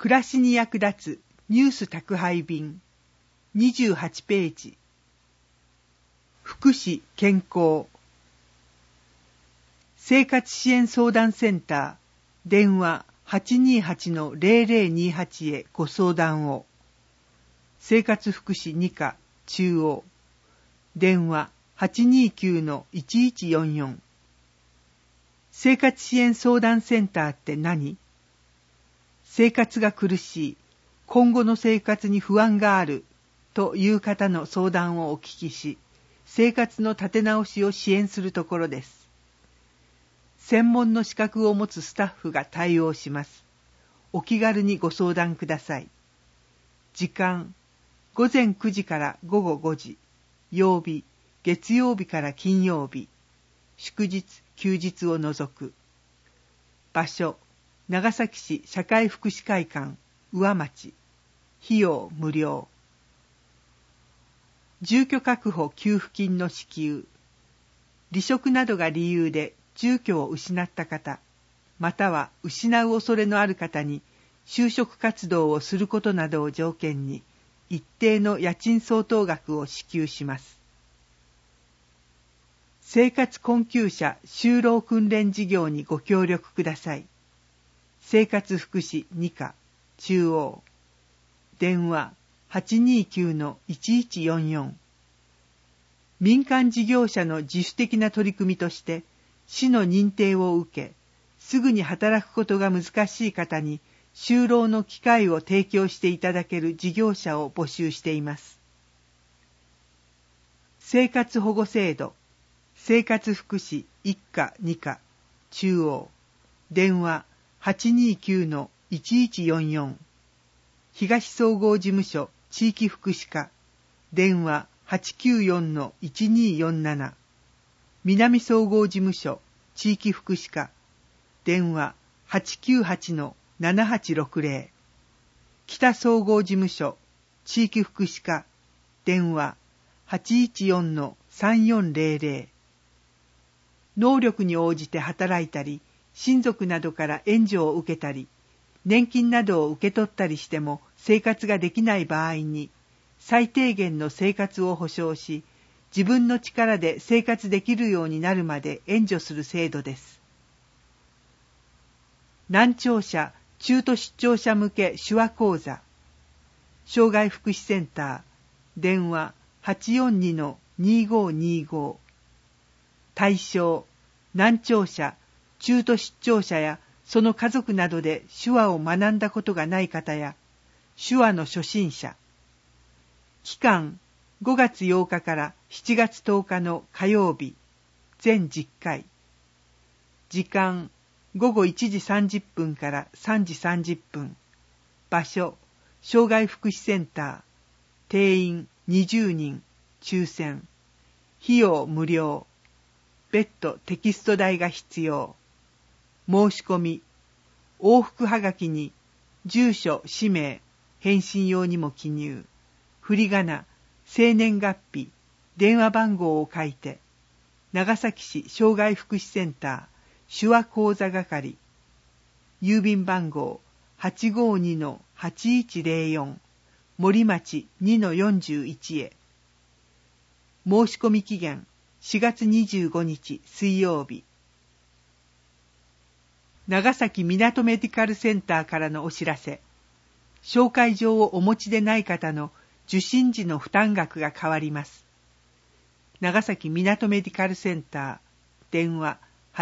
暮らしに役立つニュース宅配便28ページ。福祉健康生活支援相談センター電話 828-0028 へご相談を。生活福祉2課中央電話 829-1144。生活支援相談センターって何？生活が苦しい、今後の生活に不安があるという方の相談をお聞きし、生活の立て直しを支援するところです。専門の資格を持つスタッフが対応します。お気軽にご相談ください。時間、午前9時から午後5時、曜日、月曜日から金曜日、祝日、休日を除く。場所、長崎市社会福祉会館、上町。費用無料。住居確保給付金の支給。離職などが理由で住居を失った方、または失う恐れのある方に就職活動をすることなどを条件に一定の家賃相当額を支給します。生活困窮者就労訓練事業にご協力ください。生活福祉2課中央電話 829-1144。民間事業者の自主的な取り組みとして市の認定を受け、すぐに働くことが難しい方に就労の機会を提供していただける事業者を募集しています。生活保護制度生活福祉1課2課中央電話 829-1144。東総合事務所地域福祉課電話 894-1247。南総合事務所地域福祉課電話 898-7860。北総合事務所地域福祉課電話 814-3400。能力に応じて働いたり、親族などから援助を受けたり、年金などを受け取ったりしても生活ができない場合に、最低限の生活を保障し、自分の力で生活できるようになるまで援助する制度です。難聴者、中途失聴者向け手話講座。障害福祉センター、電話 842-2525。対象、難聴者、中途失聴者やその家族などで手話を学んだことがない方や、手話の初心者。期間、5月8日から7月10日の火曜日、全10回。時間、午後1時30分から3時30分。場所、障害福祉センター。定員20人、抽選。費用無料。別途テキスト代が必要。申し込み。往復はがきに、住所、氏名、返信用にも記入。振り仮名、生年月日、電話番号を書いて、長崎市障害福祉センター、手話講座係、郵便番号 852-8104、森町 2-41 へ。申し込み期限、4月25日水曜日。長崎みなとメディカルセンターからのお知らせ。紹介状をお持ちでない方の受診時の負担額が変わります。長崎みなとメディカルセンター、電話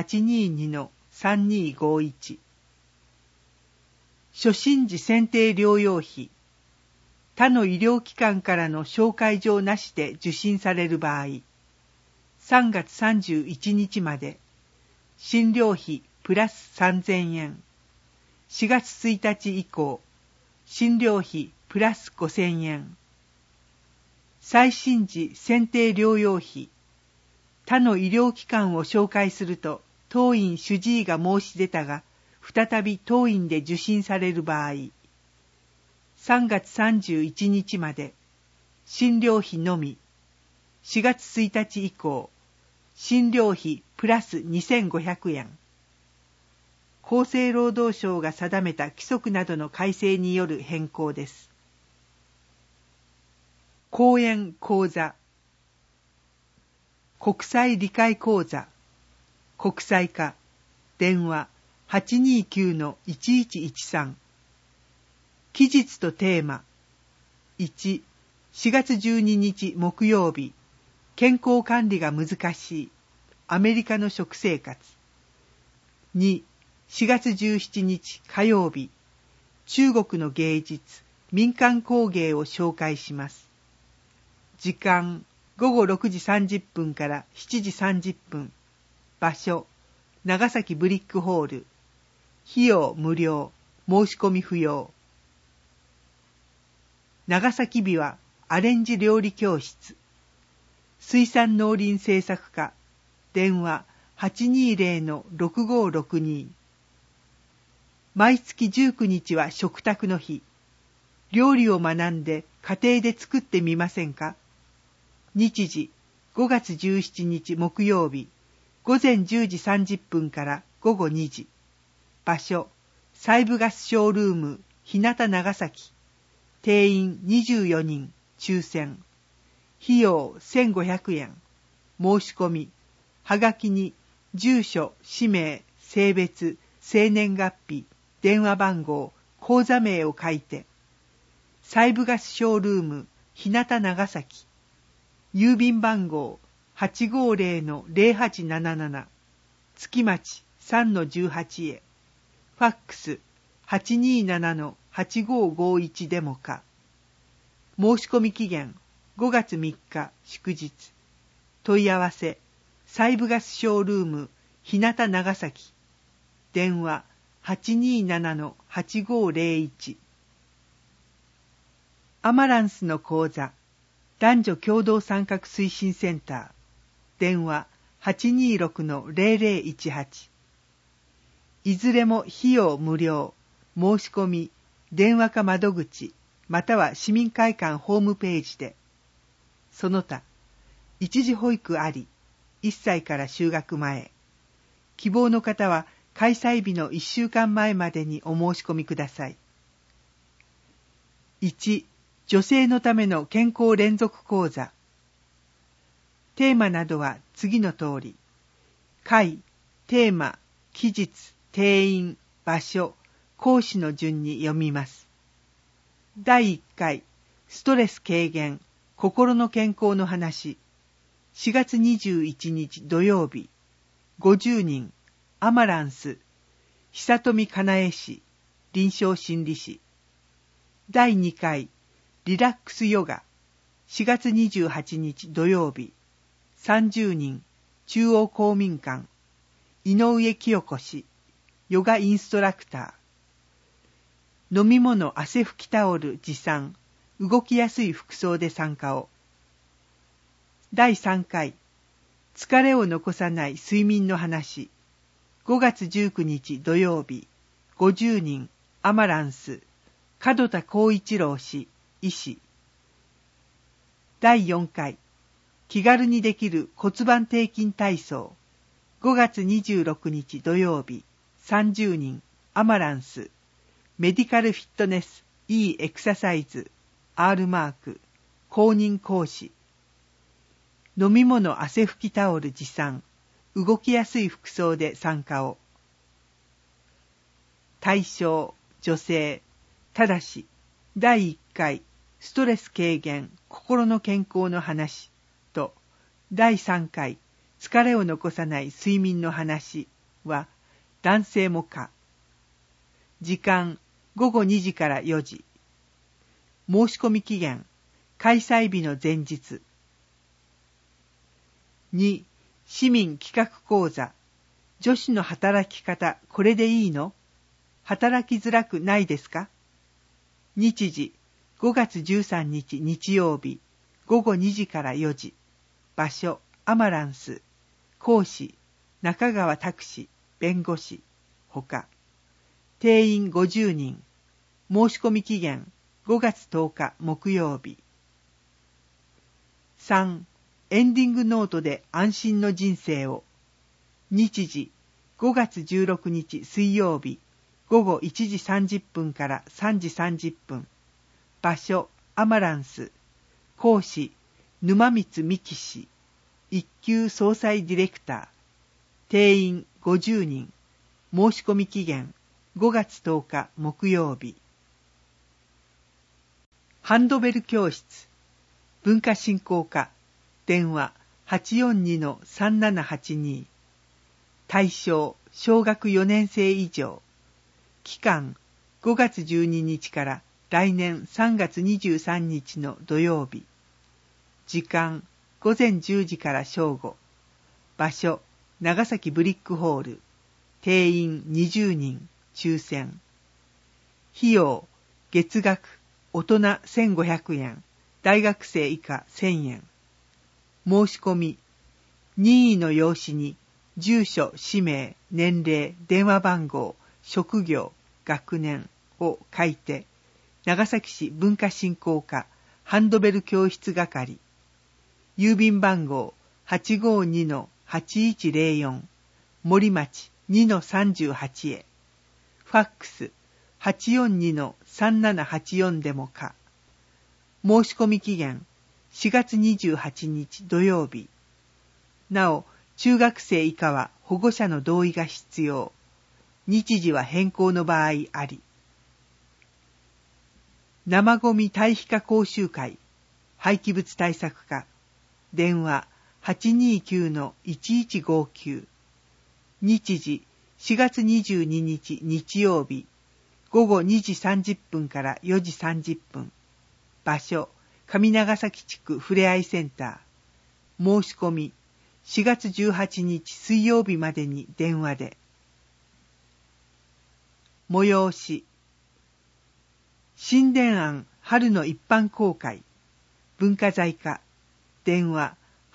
822-3251。初診時選定療養費。他の医療機関からの紹介状なしで受診される場合、3月31日まで、診療費プラス3000円。4月1日以降、診療費プラス5000円。再診時選定療養費。他の医療機関を紹介すると、当院主治医が申し出たが、再び当院で受診される場合、3月31日まで、診療費のみ。4月1日以降、診療費プラス2500円。 厚生労働省が定めた規則などの改正による変更です。講演講座、国際理解講座、国際化、電話 829-1113。期日とテーマ。1、4月12日木曜日、健康管理が難しい、アメリカの食生活。2、4月17日火曜日、中国の芸術、民間工芸を紹介します。時間、午後6時30分から7時30分。場所、長崎ブリックホール。費用無料、申し込み不要。長崎美はアレンジ料理教室。水産農林政策課。電話 820-6562。毎月19日は食卓の日。料理を学んで家庭で作ってみませんか？日時、5月17日木曜日、午前10時30分から午後2時。場所、西部ガスショールーム、日向長崎。定員24人、抽選。費用1500円。申し込み。はがきに、住所、氏名、性別、生年月日、電話番号、口座名を書いて。西部ガスショールーム、日向長崎。郵便番号 850-0877 月町 3-18 へ。ファックス 827-8551 デモか。申し込み期限5月3日祝日。問い合わせ西部ガスショールーム日向長崎。電話 827-8501。アマランスの講座男女共同参画推進センター。電話 826-0018。いずれも費用無料。申し込み、電話か窓口、または市民会館ホームページで。その他、一時保育あり、1歳から就学前。希望の方は開催日の1週間前までにお申し込みください。1、女性のための健康連続講座。テーマなどは次の通り。回、テーマ、期日、定員、場所、講師の順に読みます。第1回、ストレス軽減、心の健康の話。4月21日土曜日。50人、アマランス、久富かなえ氏、臨床心理士。第2回、リラックスヨガ。4月28日土曜日。30人、中央公民館。井上清子氏、ヨガインストラクター。飲み物汗拭きタオル持参。動きやすい服装で参加を。第3回、疲れを残さない睡眠の話。5月19日土曜日。50人、アマランス。門田光一郎氏、医師。第4回、気軽にできる骨盤底筋体操。5月26日土曜日。30人、アマランス。メディカルフィットネス、いいエクササイズ、R マーク、公認講師。飲み物汗拭きタオル持参。動きやすい服装で参加を。対象、女性。ただし、第1回、ストレス軽減、心の健康の話と、第3回、疲れを残さない睡眠の話は、男性も可。時間、午後2時から4時。申し込み期限、開催日の前日。2、市民企画講座。女子の働き方、これでいいの？働きづらくないですか？日時、5月13日日曜日、午後2時から4時。場所、アマランス。講師、中川拓司、弁護士。ほか。定員50人。申し込み期限、5月10日木曜日。3、エンディングノートで安心の人生を。日時、 5月16日水曜日午後1時30分から3時30分。場所アマランス。講師沼光美希氏。一級総裁ディレクター。定員50人。申し込み期限5月10日木曜日。ハンドベル教室。文化振興課。電話 842-3782。対象小学4年生以上。期間5月12日から来年3月23日の土曜日。時間午前10時から正午。場所長崎ブリックホール。定員20人。抽選。費用月額大人1500円。大学生以下1000円。申し込み任意の用紙に住所、氏名、年齢、電話番号、職業、学年を書いて、長崎市文化振興課ハンドベル教室係、郵便番号 852-8104 森町 2-38 へ、ファックス 842-3784 でもか。申し込み期限4月28日土曜日。なお、中学生以下は保護者の同意が必要。日時は変更の場合あり。生ゴミ堆肥化講習会、廃棄物対策課、電話 829-1159。日時4月22日日曜日、午後2時30分から4時30分。場所、上長崎地区ふれあいセンター。申し込み4月18日水曜日までに電話で。催し新田庵春の一般公開、文化財課、電話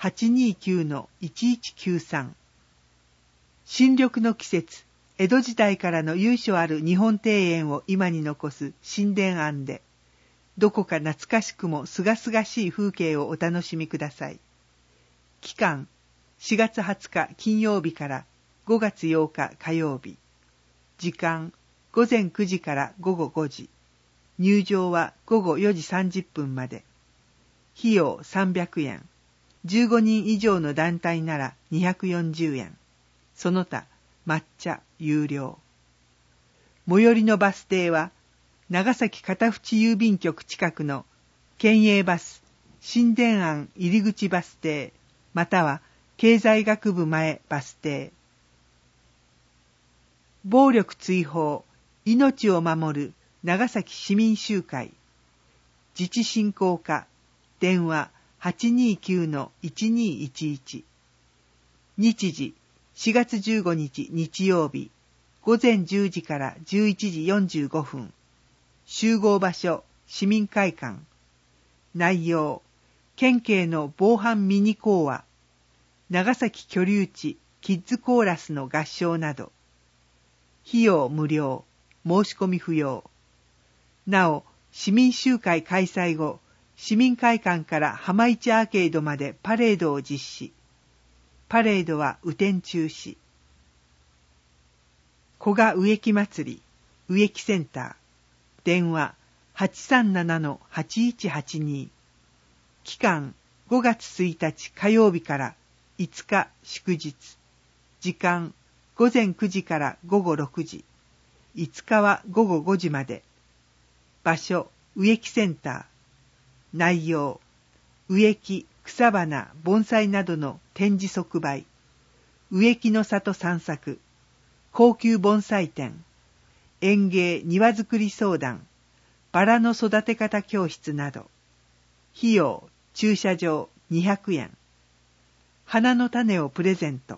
829-1193。新緑の季節、江戸時代からの由緒ある日本庭園を今に残す新田庵で、どこか懐かしくも清々しい風景をお楽しみください。期間4月20日金曜日から5月8日火曜日。時間午前9時から午後5時。入場は午後4時30分まで。費用300円。15人以上の団体なら240円。その他抹茶有料。最寄りのバス停は長崎片淵郵便局近くの県営バス新田庵入口バス停または経済学部前バス停。暴力追放、命を守る長崎市民集会。自治振興課、電話 829-1211。日時、4月15日日曜日、午前10時から11時45分。集合場所、市民会館。内容、県警の防犯ミニ講話。長崎居留地キッズコーラスの合唱など。費用無料、申し込み不要。なお、市民集会開催後、市民会館から浜市アーケードまでパレードを実施。パレードは雨天中止。古賀植木祭り、植木センター。電話 837-8182。期間5月1日火曜日から5日祝日。時間午前9時から午後6時。5日は午後5時まで。場所植木センター。内容植木、草花、盆栽などの展示即売。植木の里散策。高級盆栽展。園芸庭作り相談。バラの育て方教室など。費用駐車場200円。花の種をプレゼント。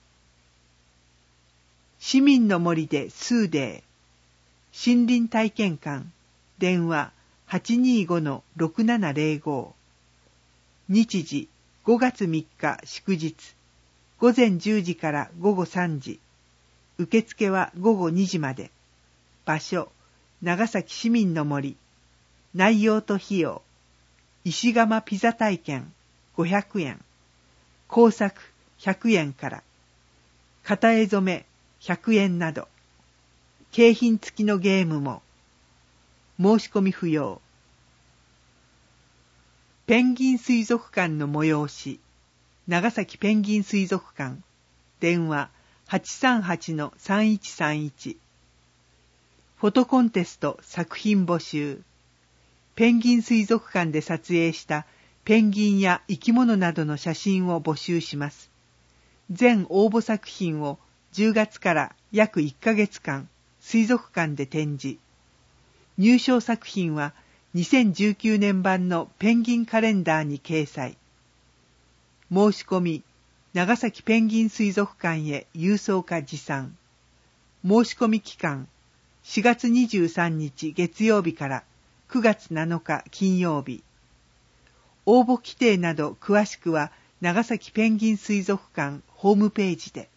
市民の森でスーデー。森林体験館。電話 825-6705。日時5月3日祝日。午前10時から午後3時。受付は午後2時まで。場所長崎市民の森。内容と費用。石窯ピザ体験500円。工作100円から。型絵染め 100円など、景品付きのゲームも、申し込み不要。ペンギン水族館の催し、長崎ペンギン水族館、電話 838-3131。フォトコンテスト作品募集。ペンギン水族館で撮影したペンギンや生き物などの写真を募集します。全応募作品を10月から約1ヶ月間、水族館で展示。入賞作品は2019年版のペンギンカレンダーに掲載。申し込み、長崎ペンギン水族館へ郵送か持参。申し込み期間、4月23日月曜日から9月7日金曜日。応募規定など詳しくは長崎ペンギン水族館ホームページで。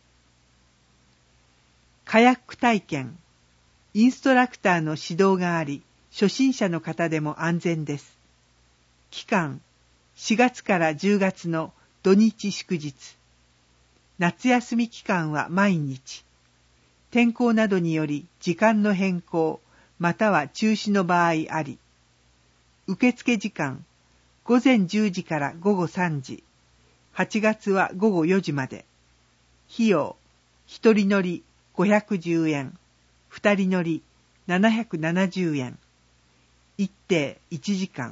カヤック体験、インストラクターの指導があり、初心者の方でも安全です。期間、4月から10月の土日祝日。夏休み期間は毎日。天候などにより時間の変更、または中止の場合あり。受付時間、午前10時から午後3時。8月は午後4時まで。費用、1人乗り510円、2人乗り770円。一定1時間。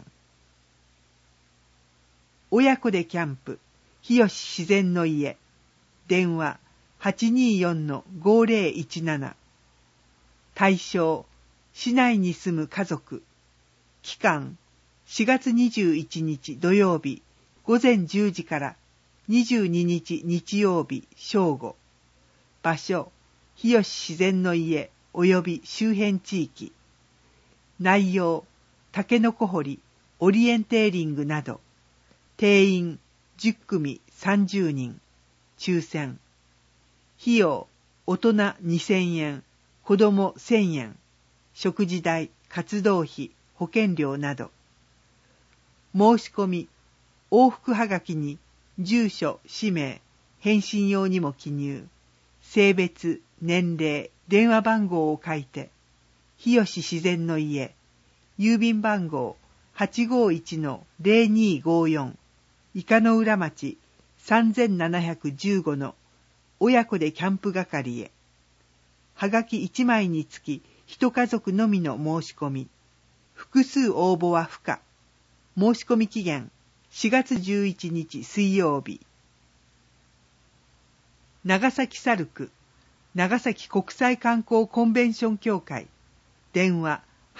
親子でキャンプ、日吉自然の家。電話 824-5017。対象、市内に住む家族。期間、4月21日土曜日午前10時から22日日曜日正午。場所、日吉自然の家及び周辺地域。内容、タケノコ掘り、オリエンテーリングなど。定員10組30人。抽選。費用、大人2000円、子供1000円。食事代、活動費、保険料など。申し込み、往復はがきに住所、氏名、返信用にも記入。性別、年齢、電話番号を書いて。日吉自然の家。郵便番号 851-0254 伊香の浦町3715の親子でキャンプ係へ。はがき1枚につき1家族のみの申し込み。複数応募は不可。申し込み期限4月11日水曜日。長崎サルク長崎国際観光コンベンション協会。電話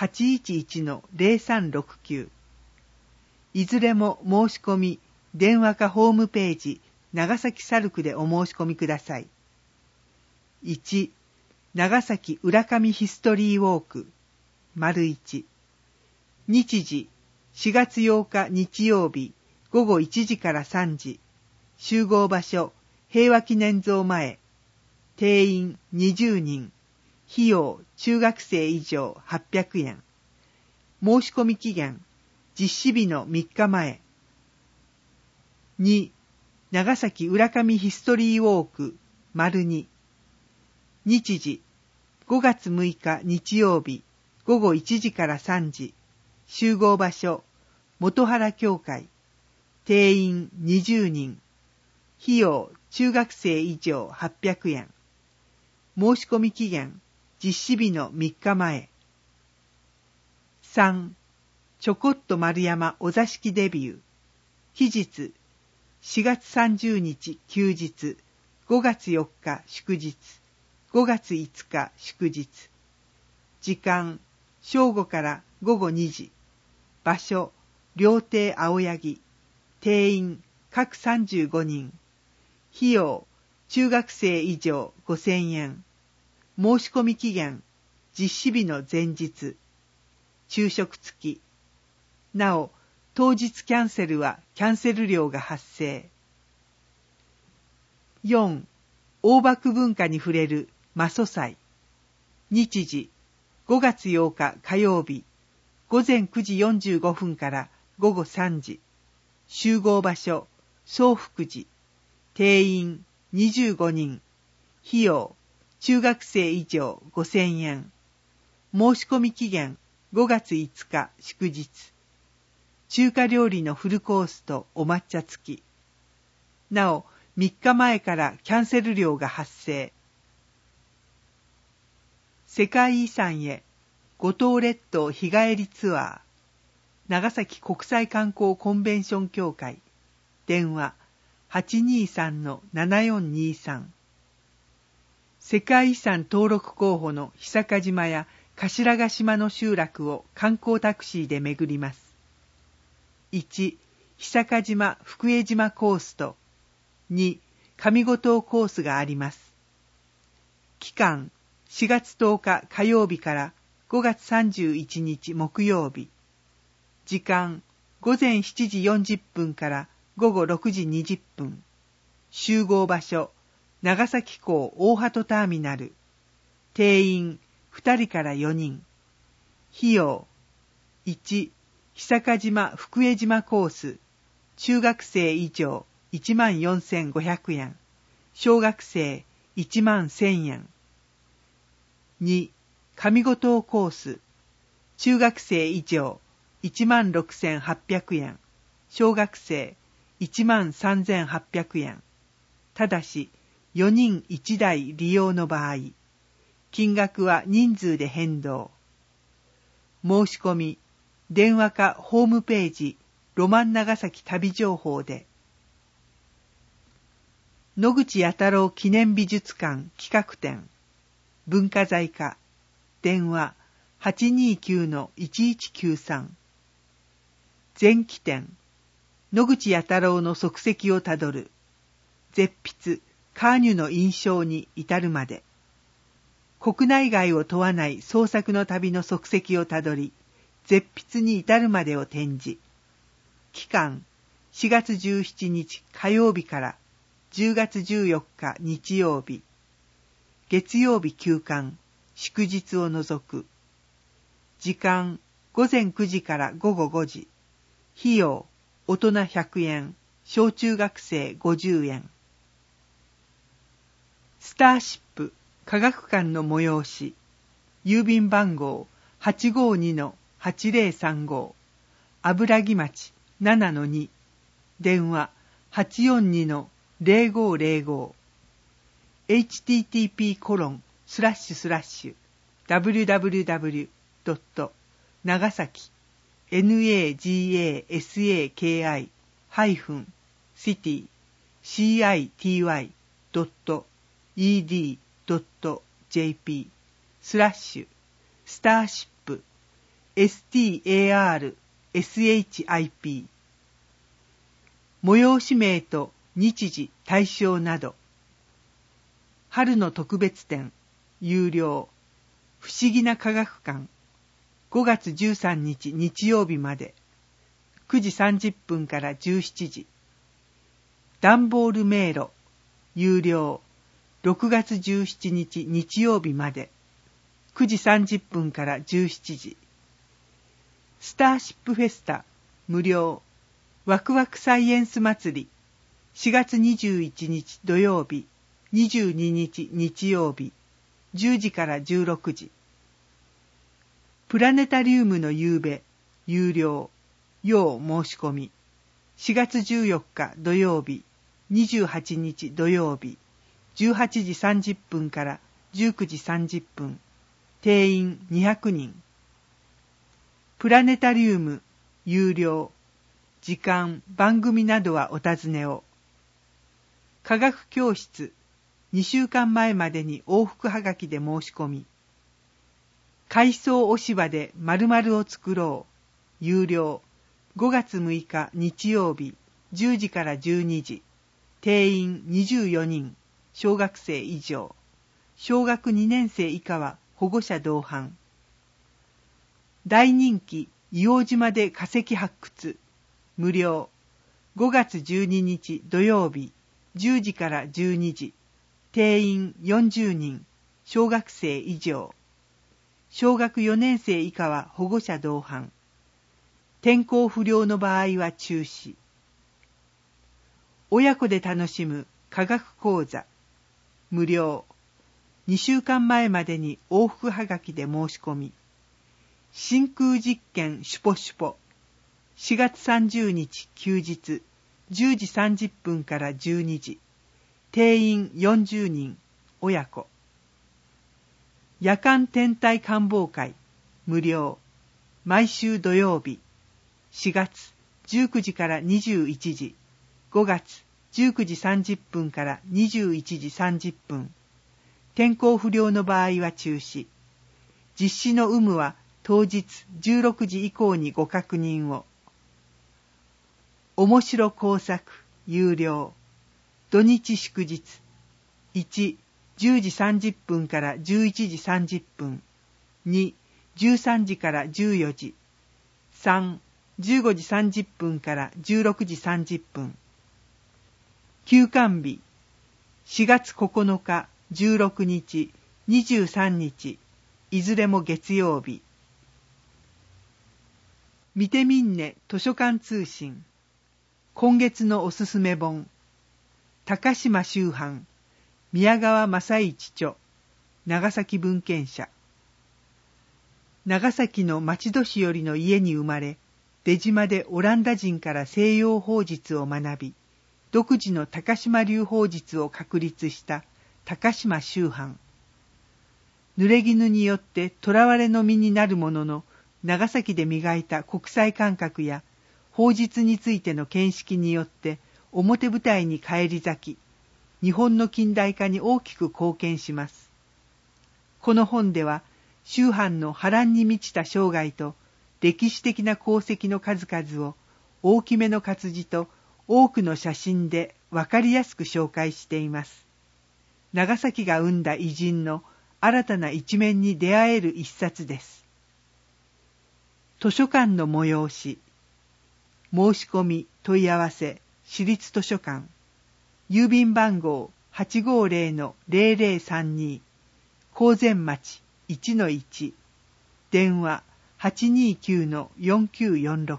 811-0369。いずれも申し込み、電話かホームページ、長崎サルクでお申し込みください。1、長崎浦上ヒストリーウォーク、1。日時、4月8日日曜日、午後1時から3時。集合場所、平和記念像前。定員20人。費用、中学生以上800円。申し込み期限、実施日の3日前。2、長崎浦上ヒストリーウォーク、2。日時、5月6日日曜日、午後1時から3時。集合場所、元原教会。定員20人。費用、中学生以上800円。申し込み期限、実施日の3日前。3. ちょこっと丸山お座敷デビュー。期日、4月30日休日、5月4日祝日、5月5日祝日。時間、正午から午後2時。場所、料亭青柳。定員、各35人。費用、中学生以上5000円。申し込み期限、実施日の前日。昼食付き。なお、当日キャンセルはキャンセル料が発生。4. 大幕文化に触れる媽祖祭。日時、5月8日火曜日、午前9時45分から午後3時。集合場所、宗福寺。定員25人。費用、 中学生以上5000円。申し込み期限5月5日祝日。中華料理のフルコースとお抹茶付き。なお、3日前からキャンセル料が発生。世界遺産へ五島列島日帰りツアー。長崎国際観光コンベンション協会。電話 823-7423。世界遺産登録候補の久賀島や頭ヶ島の集落を観光タクシーで巡ります。1、久賀島福江島コースと2、上五島コースがあります。期間4月10日火曜日から5月31日木曜日。時間午前7時40分から午後6時20分。集合場所長崎港大鳩ターミナル。定員2人から4人。費用1、久賀島福江島コース。中学生以上14,500円。小学生11,000円。2、上五島コース。中学生以上16,800円。小学生13,800円。ただし、4人1台利用の場合、金額は人数で変動。申し込み、電話かホームページ、ロマン長崎旅情報で。野口弥太郎記念美術館企画展。文化財課。電話 829-1193。前期展。野口弥太郎の足跡をたどる。絶筆、カーニュの印象に至るまで。国内外を問わない創作の旅の足跡をたどり、絶筆に至るまでを展示。期間、4月17日火曜日から10月14日日曜日。月曜日休館、祝日を除く。時間、午前9時から午後5時。費用、大人100円、小中学生50円。スターシップ科学館の催し。郵便番号 852-8035。油木町 7-2。電話 842-0505。http://www.nagasaki.city.ed.jp スラッシュスターシップ STARSHIP 催し名と日時対象など。春の特別展有料不思議な科学館5月13日日曜日まで9時30分から17時。段ボール迷路有料6月17日日曜日まで9時30分から17時。スターシップフェスタ無料ワクワクサイエンス祭り4月21日土曜日22日日曜日10時から16時。プラネタリウムの夕べ有料要申し込み4月14日土曜日28日土曜日18時30分から19時30分。定員200人。プラネタリウム有料。時間番組などはお尋ねを。科学教室2週間前までに往復はがきで申し込み。海藻押し場で〇〇を作ろう有料5月6日日曜日10時から12時。定員24人。小学生以上。小学2年生以下は保護者同伴。大人気硫黄島で化石発掘無料5月12日土曜日10時から12時。定員40人。小学生以上。小学4年生以下は保護者同伴。天候不良の場合は中止。親子で楽しむ科学講座無料 2週間前までに往復はがきで申し込み、真空実験シュポシュポ、4月30日休日、10時30分から12時、定員40人、親子。夜間天体観望会、無料、毎週土曜日、4月19時から21時、5月19時30分から21時30分。天候不良の場合は中止。実施の有無は当日16時以降にご確認を。面白工作、有料。土日祝日。1、10時30分から11時30分。2、13時から14時。3、15時30分から16時30分。休館日。4月9日、16日、23日、いずれも月曜日。見てみんね図書館通信。今月のおすすめ本。高島秋帆、宮川正一著、長崎文献社。長崎の町年寄りの家に生まれ、出島でオランダ人から西洋法術を学び、独自の高島流法術を確立した高島秋帆。濡れ衣によって囚われの身になるものの、長崎で磨いた国際感覚や法術についての見識によって表舞台に返り咲き、日本の近代化に大きく貢献します。この本では、秋帆の波乱に満ちた生涯と歴史的な功績の数々を大きめの活字と多くの写真でわかりやすく紹介しています。長崎が生んだ偉人の新たな一面に出会える一冊です。図書館の催し。申し込み、問い合わせ、市立図書館。郵便番号 850-0032。高前町 1-1。電話 829-4946。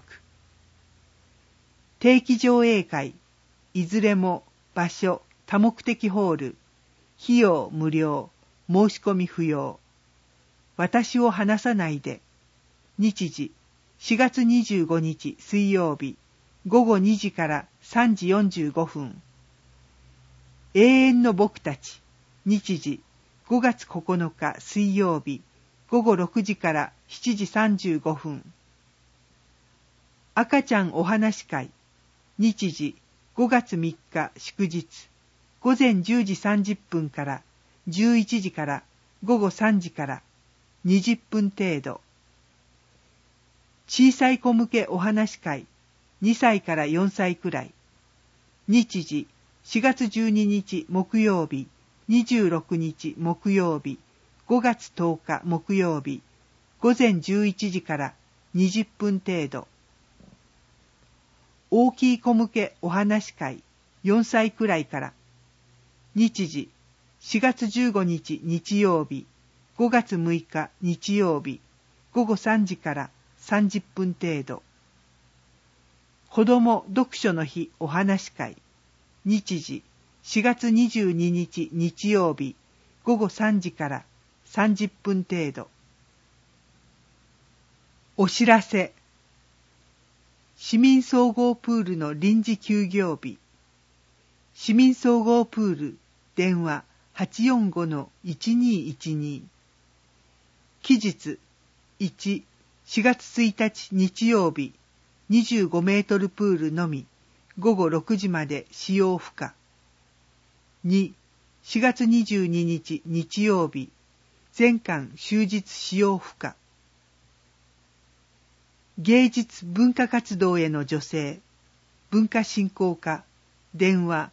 定期上映会。いずれも場所、多目的ホール。費用無料。申し込み不要。私を話さないで。日時、4月25日水曜日、午後2時から3時45分。永遠の僕たち。日時、5月9日水曜日、午後6時から7時35分。赤ちゃんお話会。日時、5月3日祝日、午前10時30分から11時から午後3時から20分程度。小さい子向けお話会、2歳から4歳くらい。日時、4月12日木曜日、26日木曜日、5月10日木曜日、午前11時から20分程度。大きい子向けお話会、4歳くらいから。日時、4月15日日曜日、5月6日日曜日、午後3時から30分程度。子ども読書の日お話会。日時、4月22日日曜日、午後3時から30分程度。お知らせ。市民総合プールの臨時休業日。市民総合プール、電話 845-1212。期日、1、4月1日日曜日、25メートルプールのみ、午後6時まで使用不可。2、4月22日日曜日、全館終日使用不可。芸術文化活動への助成、文化振興課、電話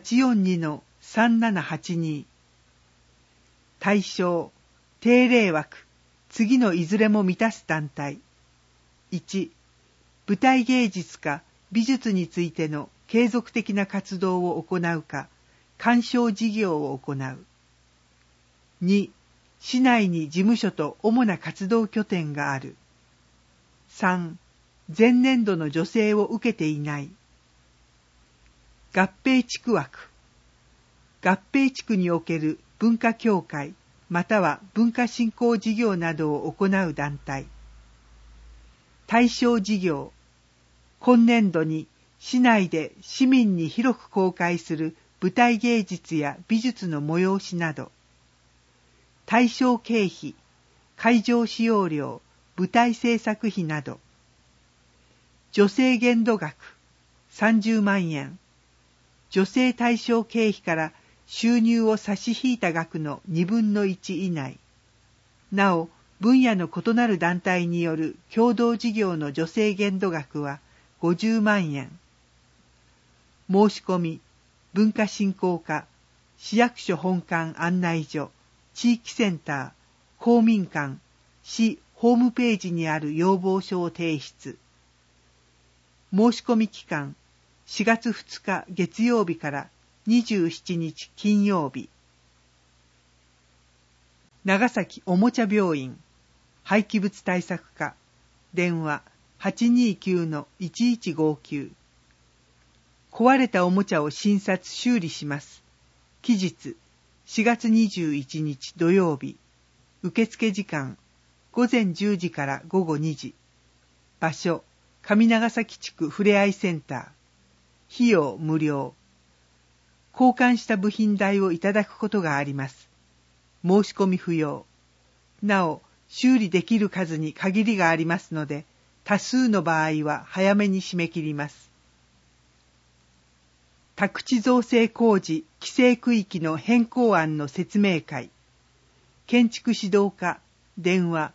842-3782。対象、定例枠、次のいずれも満たす団体。1、舞台芸術か美術についての継続的な活動を行うか、鑑賞事業を行う。2、市内に事務所と主な活動拠点がある。3、前年度の助成を受けていない。合併地区枠。合併地区における文化協会または文化振興事業などを行う団体。対象事業、今年度に市内で市民に広く公開する舞台芸術や美術の催しなど。対象経費、会場使用料、舞台制作費など。助成限度額、30万円。助成対象経費から収入を差し引いた額の2分の1以内。なお、分野の異なる団体による共同事業の助成限度額は50万円。申し込み、文化振興課、市役所本館案内所、地域センター、公民館、市ホームページにある要望書を提出。申し込み期間、4月2日月曜日から27日金曜日。長崎おもちゃ病院廃棄物対策課電話 829-1159 壊れたおもちゃを診察修理します。期日4月21日土曜日。受付時間午前10時から午後2時。場所上長崎地区ふれあいセンター。費用無料。交換した部品代をいただくことがあります。申し込み不要。なお、修理できる数に限りがありますので、多数の場合は早めに締め切ります。宅地造成工事規制区域の変更案の説明会。建築指導課電話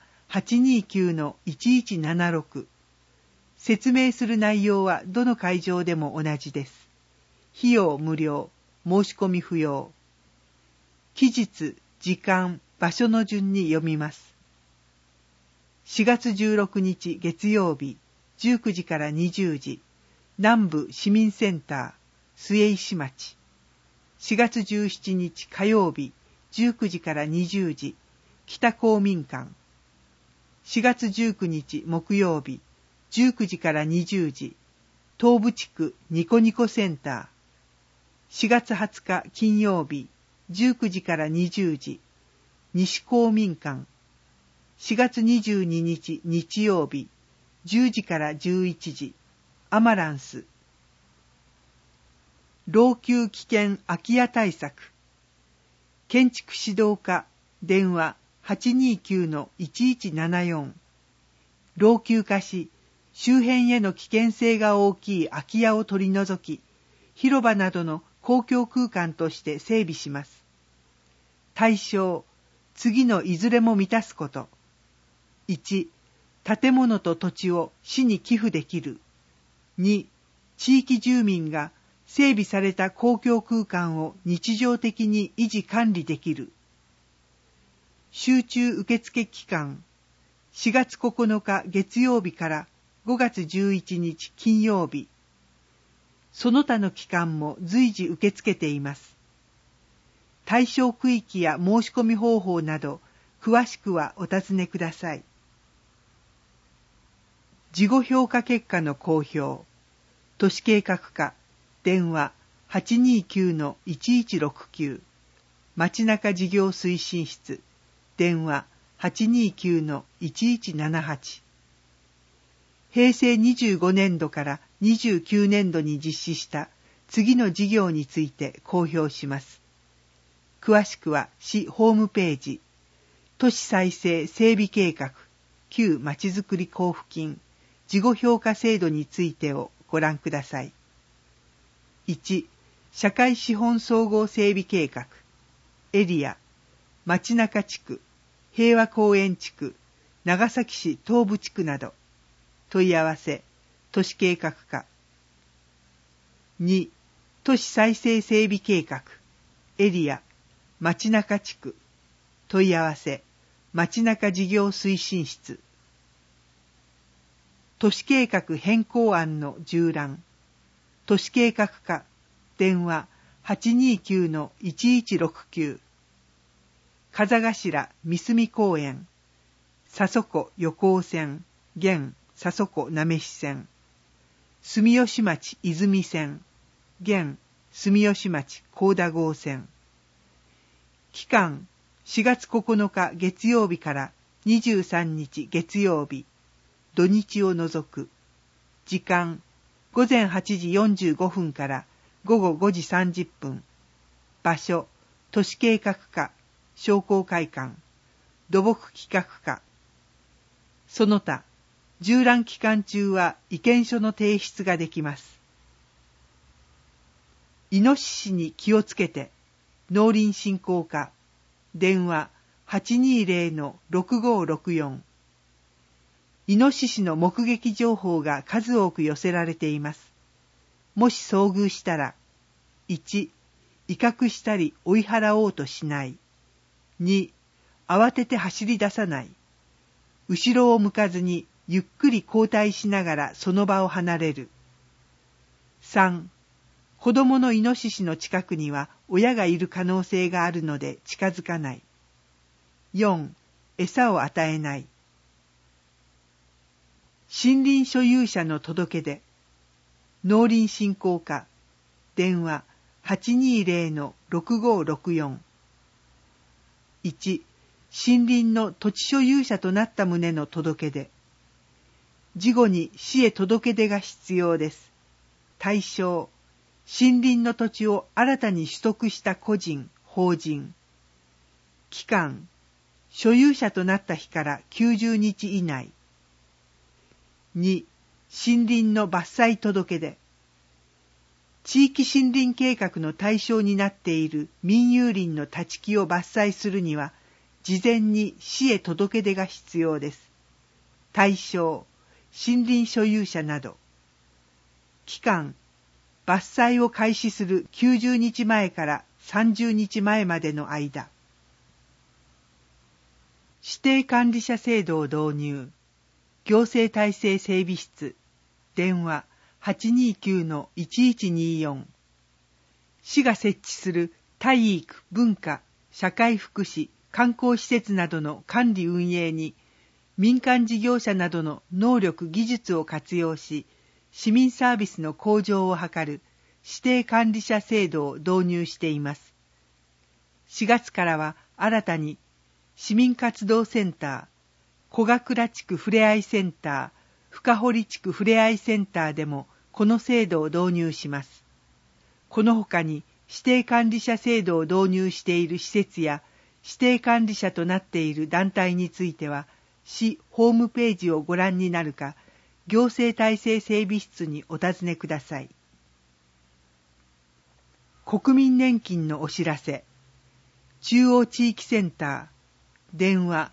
829-1176。説明する内容はどの会場でも同じです。費用無料。申し込み不要。期日、時間、場所の順に読みます。4月16日月曜日、19時から20時、南部市民センター、末石町。4月17日火曜日、19時から20時、北公民館。4月19日木曜日、19時から20時、東部地区ニコニコセンター。4月20日金曜日、19時から20時、西公民館。4月22日日曜日、10時から11時、アマランス。老朽危険空き家対策。建築指導課、電話 829-1174。老朽化し、周辺への危険性が大きい空き家を取り除き、広場などの公共空間として整備します。対象、次のいずれも満たすこと。1、建物と土地を市に寄付できる。2、地域住民が整備された公共空間を日常的に維持管理できる。集中受付期間、4月9日月曜日から5月11日金曜日。その他の期間も随時受け付けています。対象区域や申し込み方法など、詳しくはお尋ねください。事後評価結果の公表。都市計画課、電話 829-1169。街中事業推進室、電話 829-1178。平成25年度から29年度に実施した次の事業について公表します。詳しくは市ホームページ、都市再生整備計画、旧まちづくり交付金、事後評価制度についてをご覧ください。1、社会資本総合整備計画、エリア、町中地区、平和公園地区、長崎市東部地区など、問い合わせ、都市計画課。2、都市再生整備計画、エリア、町中地区、問い合わせ、町中事業推進室。都市計画変更案の縦覧。都市計画課、電話 829-1169。風頭三隅公園、笹湖横尾線、現笹湖なめし線、住吉町泉線、現住吉町高田郷線、 期間4月9日月曜日から23日月曜日、土日を除く。時間午前8時45分から午後5時30分。場所都市計画課、商工会館、土木企画課。その他、縦覧期間中は意見書の提出ができます。イノシシに気をつけて、農林振興課、電話 820-6564。イノシシの目撃情報が数多く寄せられています。もし遭遇したら、1、威嚇したり追い払おうとしない。2、慌てて走り出さない。後ろを向かずにゆっくり後退しながらその場を離れる。3、子供のイノシシの近くには親がいる可能性があるので近づかない。4、餌を与えない。森林所有者の届け出。農林振興課、電話 820-6564。1、森林の土地所有者となった旨の届け出。事後に市へ届け出が必要です。対象、森林の土地を新たに取得した個人、法人。期間、所有者となった日から90日以内。2、森林の伐採届け出。地域森林計画の対象になっている民有林の立ち木を伐採するには、事前に市へ届け出が必要です。対象、森林所有者など。期間、伐採を開始する90日前から30日前までの間。指定管理者制度を導入。行政体制整備室。電話 829-1124。市が設置する体育、文化、社会福祉、観光施設などの管理運営に民間事業者などの能力技術を活用し、市民サービスの向上を図る指定管理者制度を導入しています。4月からは新たに市民活動センター、小倉地区ふれあいセンター、深堀地区ふれあいセンターでもこの制度を導入します。この他に指定管理者制度を導入している施設や指定管理者となっている団体については、市ホームページをご覧になるか、行政体制整備室にお尋ねください。国民年金のお知らせ。中央地域センター、電話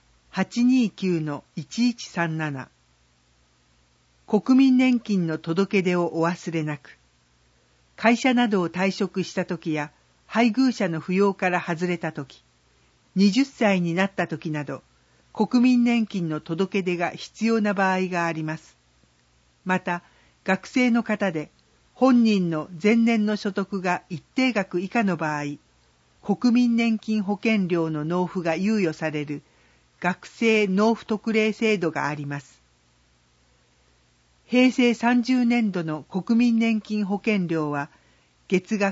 829-1137。国民年金の届け出をお忘れなく。会社などを退職したときや、配偶者の扶養から外れたとき、20歳になったときなど、国民年金の届け出が必要な場合があります。また、学生の方で、本人の前年の所得が一定額以下の場合、国民年金保険料の納付が猶予される学生納付特例制度があります。平成30年度の国民年金保険料は月額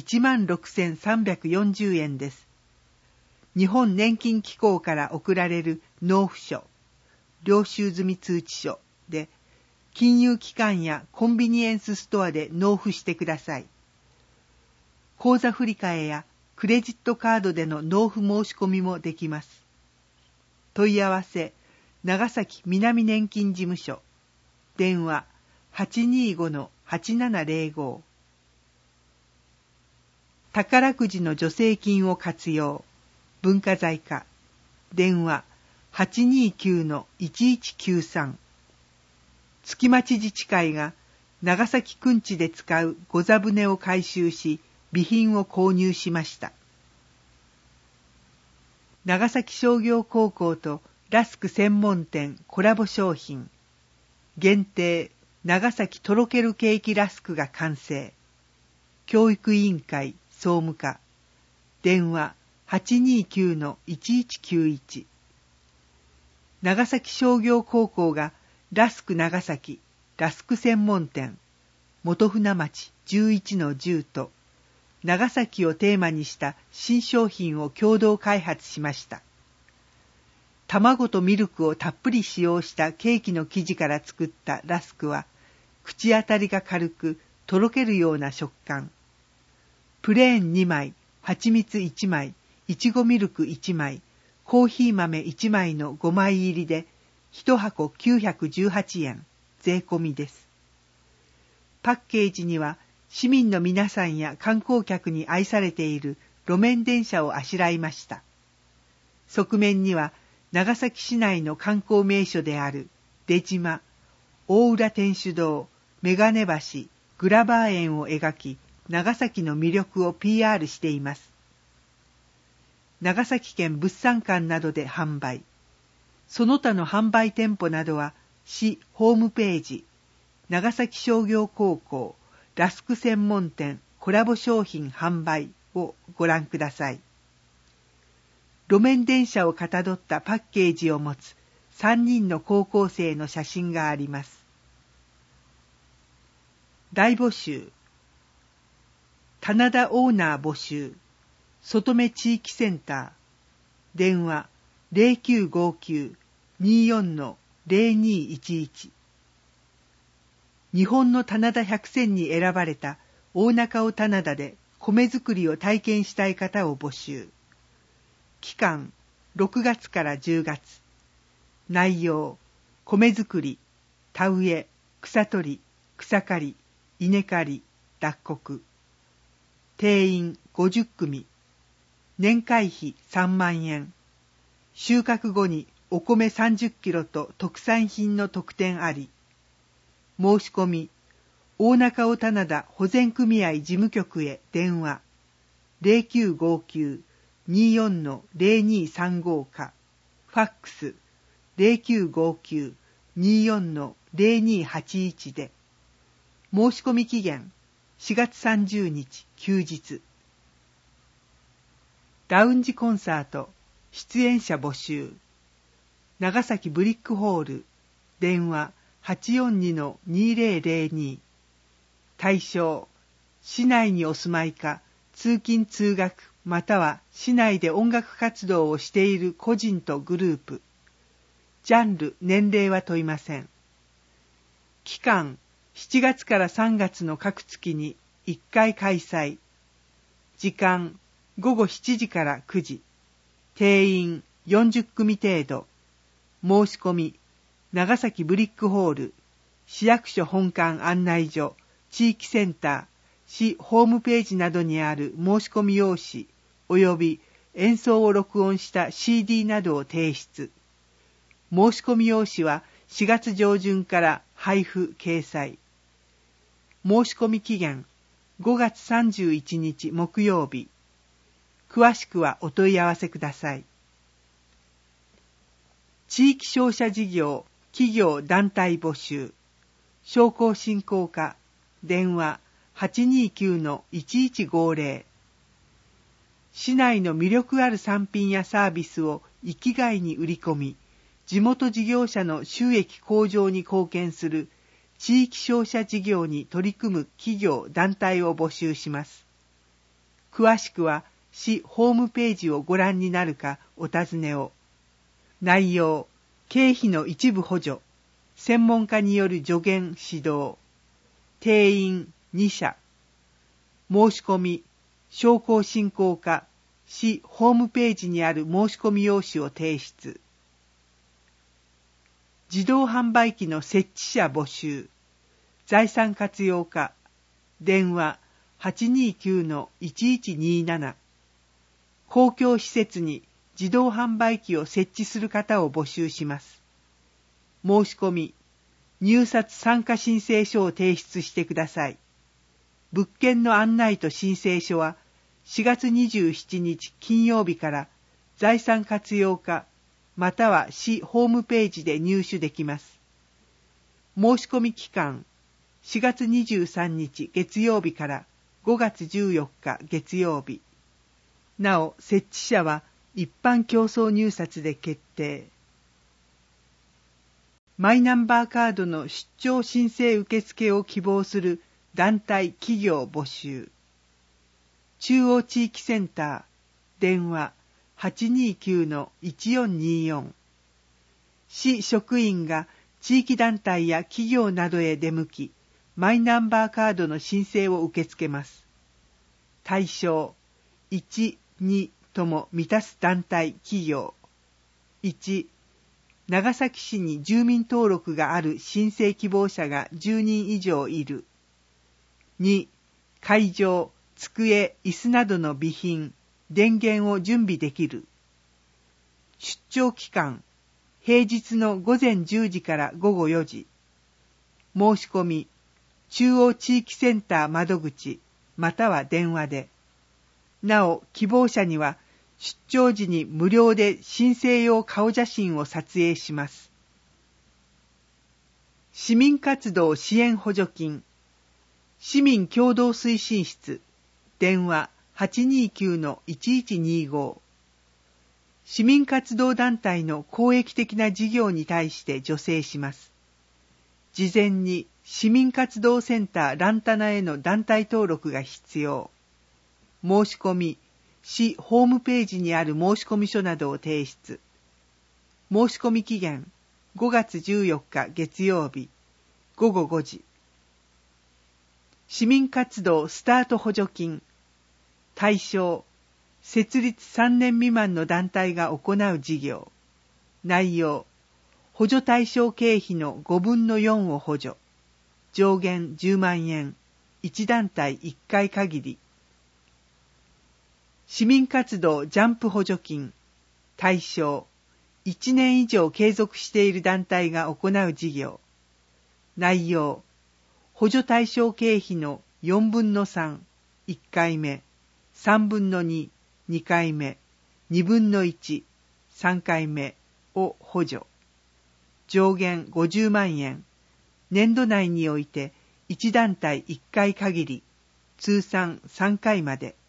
16,340円です。日本年金機構から送られる納付書、領収済通知書で、金融機関やコンビニエンスストアで納付してください。口座振替やクレジットカードでの納付申し込みもできます。問い合わせ、長崎南年金事務所、電話 825-8705。宝くじの助成金を活用、文化財課、電話 829-1193。月町自治会が長崎くんちで使う御座船を回収し、備品を購入しました。長崎商業高校とラスク専門店コラボ商品。限定長崎とろけるケーキラスクが完成。教育委員会総務課。電話 829-1191。長崎商業高校がラスク長崎ラスク専門店元船町 11-10 と長崎をテーマにした新商品を共同開発しました。卵とミルクをたっぷり使用したケーキの生地から作ったラスクは、口当たりが軽く、とろけるような食感。プレーン2枚、蜂蜜1枚、いちごミルク1枚、コーヒー豆1枚の5枚入りで、1箱918円、税込みです。パッケージには、市民の皆さんや観光客に愛されている路面電車をあしらいました。側面には、長崎市内の観光名所である出島、大浦天主堂、眼鏡橋、グラバー園を描き、長崎の魅力を PR しています。長崎県物産館などで販売。その他の販売店舗などは、市ホームページ、長崎商業高校、ラスク専門店コラボ商品販売をご覧ください。路面電車をかたどったパッケージを持つ3人の高校生の写真があります。大募集。棚田オーナー募集。外目地域センター。電話 0959-24-0211。日本の棚田100選に選ばれた大中尾棚田で米作りを体験したい方を募集。期間6月から10月。内容、米作り、田植え、草取り、草刈り、稲刈り、脱穀。定員50組。年会費3万円。収穫後にお米30キロと特産品の特典あり。申し込み、大中尾棚田保全組合事務局へ電話。0959-24-0235か、ファックス 0959-24-0281 で、申し込み期限4月30日休日。ラウンジコンサート、出演者募集。長崎ブリックホール、電話 842-2002。対象、市内にお住まいか、通勤通学または市内で音楽活動をしている個人とグループ。ジャンル、年齢は問いません。期間、7月から3月の各月に1回開催。時間、午後7時から9時。定員40組程度。申し込み、長崎ブリックホール、市役所本館案内所、地域センター、市ホームページなどにある申し込み用紙及び演奏を録音した CD などを提出。申し込み用紙は4月上旬から配布掲載。申し込み期限5月31日木曜日。詳しくはお問い合わせください。地域商社事業企業団体募集。商工振興課電話 829-1150。市内の魅力ある産品やサービスを域外に売り込み、地元事業者の収益向上に貢献する地域商社事業に取り組む企業団体を募集します。詳しくは市ホームページをご覧になるかお尋ねを。内容、経費の一部補助、専門家による助言指導。定員2社。申し込み、商工振興課、市ホームページにある申し込み用紙を提出。自動販売機の設置者募集。財産活用課。電話 829-1127。公共施設に自動販売機を設置する方を募集します。申し込み、入札参加申請書を提出してください。物件の案内と申請書は4月27日金曜日から財産活用課または市ホームページで入手できます。申し込み期間4月23日月曜日から5月14日月曜日。なお、設置者は一般競争入札で決定。マイナンバーカードの出張申請受付を希望する団体企業募集。 中央地域センター、電話 829-1424。市職員が地域団体や企業などへ出向き、マイナンバーカードの申請を受け付けます。対象、1、2とも満たす団体、企業。1、長崎市に住民登録がある申請希望者が10人以上いる。2、会場、机、椅子などの備品、電源を準備できる。出張期間、平日の午前10時から午後4時。申し込み、中央地域センター窓口、または電話で。なお、希望者には、出張時に無料で申請用顔写真を撮影します。市民活動支援補助金。市民共同推進室。電話 829-1125。市民活動団体の公益的な事業に対して助成します。事前に市民活動センターランタナへの団体登録が必要。申し込み、市ホームページにある申込書などを提出。申し込み期限、5月14日月曜日、午後5時。市民活動スタート補助金。対象、設立3年未満の団体が行う事業。内容、補助対象経費の5分の4を補助。上限10万円、1団体1回限り。市民活動ジャンプ補助金。対象、1年以上継続している団体が行う事業。内容、補助対象経費の4分の3、1回目、3分の2、2回目、2分の1、3回目を補助。上限50万円。年度内において1団体1回限り、通算3回まで。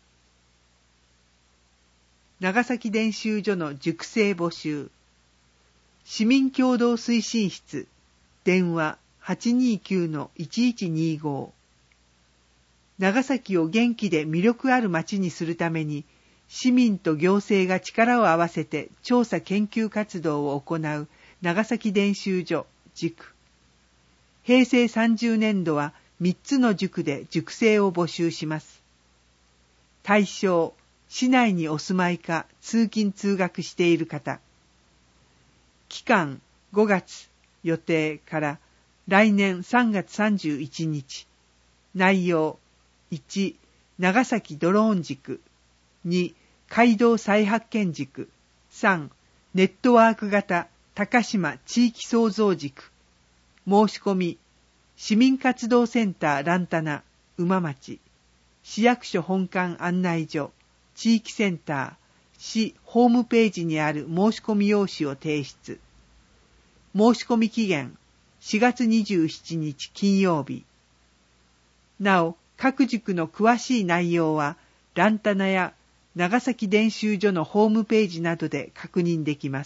長崎伝習所の塾生募集。市民共同推進室。電話 829-1125。長崎を元気で魅力ある町にするために、市民と行政が力を合わせて調査研究活動を行う長崎伝習所塾。平成30年度は3つの塾で塾生を募集します。対象、市内にお住まいか通勤通学している方。期間5月予定から来年3月31日。内容1、長崎ドローン塾。2、街道再発見塾。3、ネットワーク型高島地域創造塾。申し込み、市民活動センターランタナ、馬町、市役所本館案内所、地域センター、市ホームページにある申し込み用紙を提出。申し込み期限、4月27日金曜日。なお、各塾の詳しい内容は、ランタナや長崎伝習所のホームページなどで確認できます。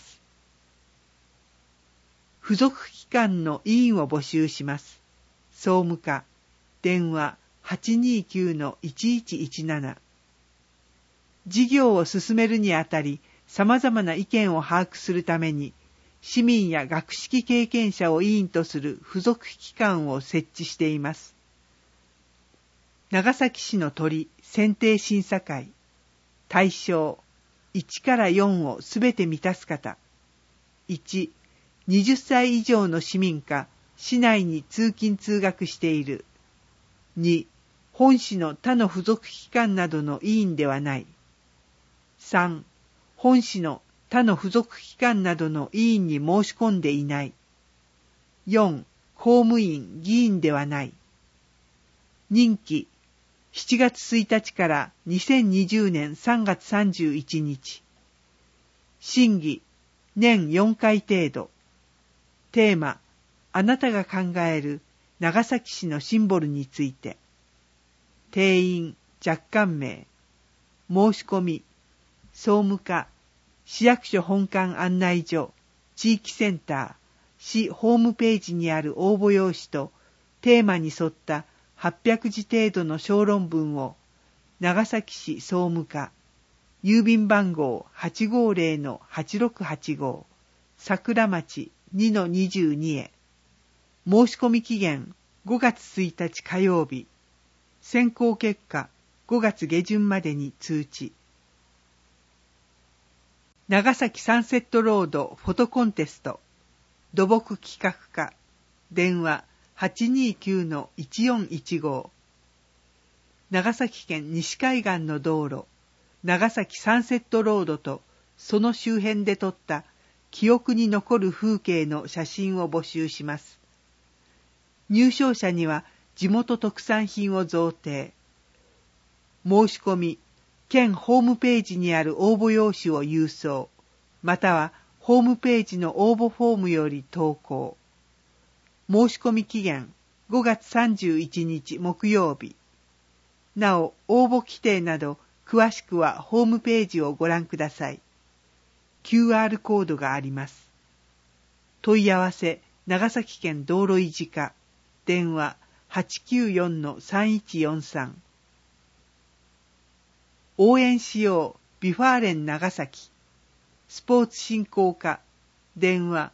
付属機関の委員を募集します。総務課、電話 829-1117。事業を進めるにあたり、様々な意見を把握するために、市民や学識経験者を委員とする付属機関を設置しています。長崎市の鳥選定審査会。対象、1から4をすべて満たす方。1、20歳以上の市民か、市内に通勤通学している。2、本市の他の付属機関などの委員ではない。3、本市の他の付属機関などの委員に申し込んでいない。4、公務員、議員ではない。任期、7月1日から2020年3月31日。審議、年4回程度。テーマ、あなたが考える長崎市のシンボルについて。定員、若干名。申し込み、総務課、市役所本館案内所、地域センター、市ホームページにある応募用紙と、テーマに沿った800字程度の小論文を、 長崎市総務課、郵便番号 850-8685、桜町 2-22 へ。申し込み期限5月1日火曜日。選考結果5月下旬までに通知。長崎サンセットロードフォトコンテスト。土木企画課。電話 829-1415。長崎県西海岸の道路、長崎サンセットロードとその周辺で撮った記憶に残る風景の写真を募集します。入賞者には地元特産品を贈呈。申し込み、県ホームページにある応募用紙を郵送、またはホームページの応募フォームより投稿。申し込み期限5月31日木曜日。なお、応募規定など詳しくはホームページをご覧ください。QR コードがあります。問い合わせ、長崎県道路維持課、電話 894-3143。応援しよう、ビファーレン長崎。スポーツ振興課、電話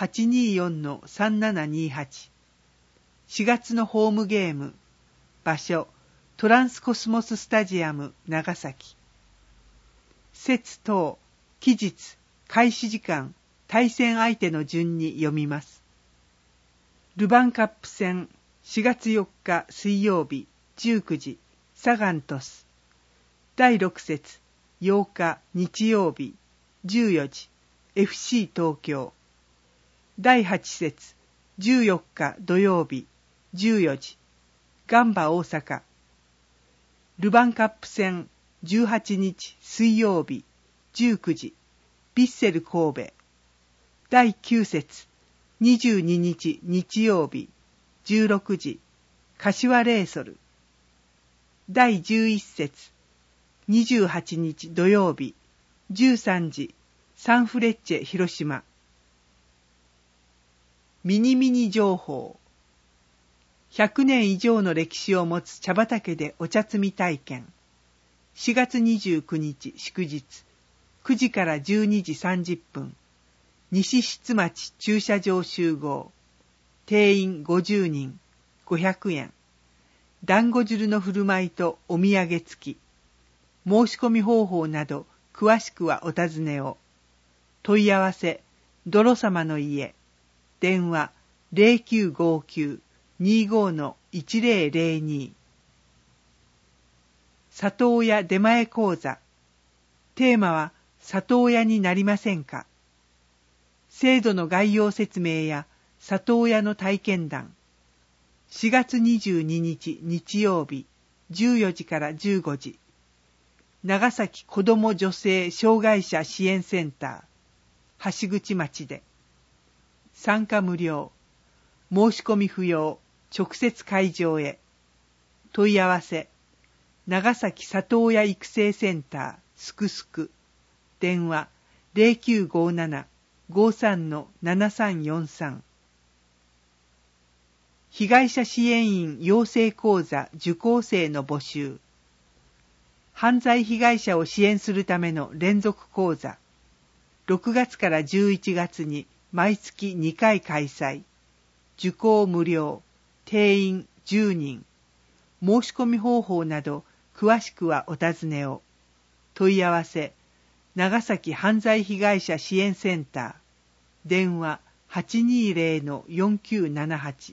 824-3728。4月のホームゲーム、場所、トランスコスモススタジアム長崎。節等、期日、開始時間、対戦相手の順に読みます。ルヴァンカップ戦、4月4日水曜日、19時、サガン鳥栖。第6節、8日日曜日、14時、FC 東京。第8節、14日土曜日、14時、ガンバ大阪。ルヴァンカップ戦、18日水曜日、19時、ヴィッセル神戸。第9節、22日日曜日、16時、柏レイソル。第11節、28日土曜日、13時、サンフレッチェ広島。ミニミニ情報。100年以上の歴史を持つ茶畑でお茶摘み体験。4月29日祝日、9時から12時30分。西出町駐車場集合。定員50人、500円。団子汁の振る舞いとお土産付き。申し込み方法など詳しくはお尋ねを。問い合わせ、泥様の家。電話0959-25-1002。里親出前講座。テーマは里親になりませんか。制度の概要説明や里親の体験談。4月22日日曜日、14時から15時。長崎子ども女性障害者支援センター、橋口町で。参加無料。申し込み不要。直接会場へ。問い合わせ。長崎里親育成センター、すくすく。電話0957-53-7343。被害者支援員養成講座受講生の募集。犯罪被害者を支援するための連続講座。6月から11月に毎月2回開催。受講無料。定員10人。申し込み方法など詳しくはお尋ねを。問い合わせ。長崎犯罪被害者支援センター。電話 820-4978。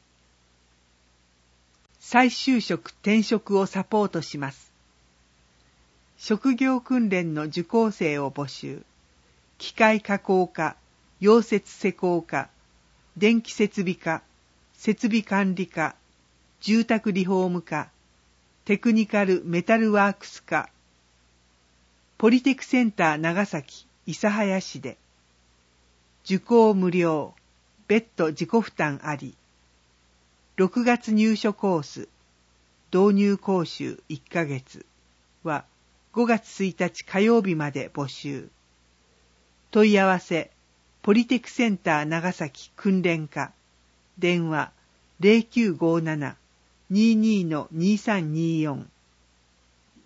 再就職転職をサポートします。職業訓練の受講生を募集。機械加工課、溶接施工課、電気設備課、設備管理課、住宅リフォーム課、テクニカルメタルワークス課、ポリテクセンター長崎諫早市で。受講無料、別途自己負担あり。6月入所コース、導入講習1ヶ月は5月1日火曜日まで募集。問い合わせ、ポリテクセンター長崎訓練課、電話0957-22-2324。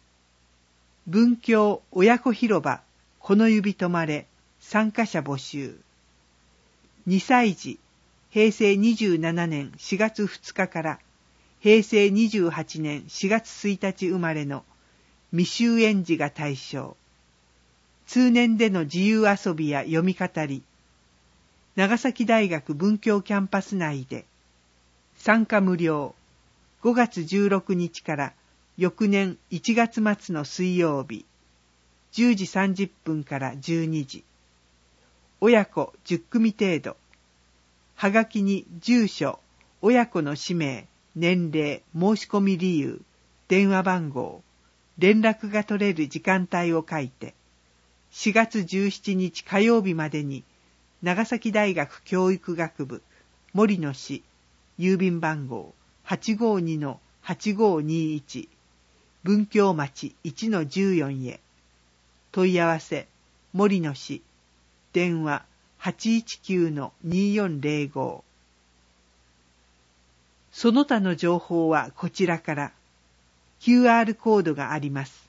文教親子広場この指止まれ参加者募集。2歳児平成27年4月2日から平成28年4月1日生まれの未就園児が対象。通年での自由遊びや読み語り、長崎大学文教キャンパス内で、参加無料、5月16日から翌年1月末の水曜日、10時30分から12時。親子10組程度。はがきに住所、親子の氏名、年齢、申し込み理由、電話番号、連絡が取れる時間帯を書いて、4月17日火曜日までに、長崎大学教育学部、森野市、郵便番号 852-8521、文京町 1-14 へ。問い合わせ、森野市、電話 819-2405。その他の情報はこちらから、QR コードがあります。